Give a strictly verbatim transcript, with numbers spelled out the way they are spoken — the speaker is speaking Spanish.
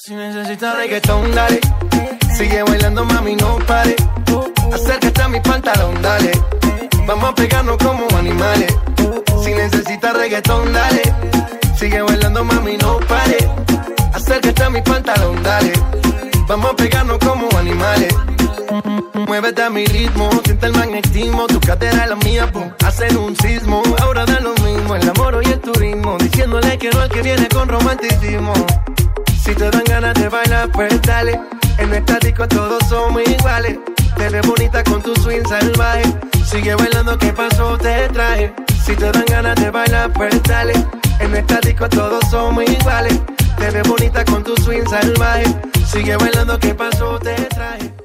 Si necesitas reggaetón, dale. Sigue bailando, mami, no pare. Acércate a mi pantalón, dale. Vamos a pegarnos como animales. Si necesitas reggaetón, dale. Sigue bailando, mami, no pare. Acércate a mi pantalón, dale. Vamos a pegarnos como animales. Muévete a mi ritmo, siente el magnetismo. Tu cadera es la mía, pum, hacen un sismo. Ahora da lo mismo, el amor y el turismo. Diciéndole que no al que viene con romanticismo. Si te dan ganas de bailar, pues dale. En nuestra disco todos somos iguales. Te ves bonita con tu swing salvaje. Sigue bailando, ¿qué pasó? Te traje. Si te dan ganas de bailar, pues dale. En nuestra disco todos somos iguales. Te ves bonita con tu swing salvaje. Sigue bailando, ¿qué pasó? Te traje.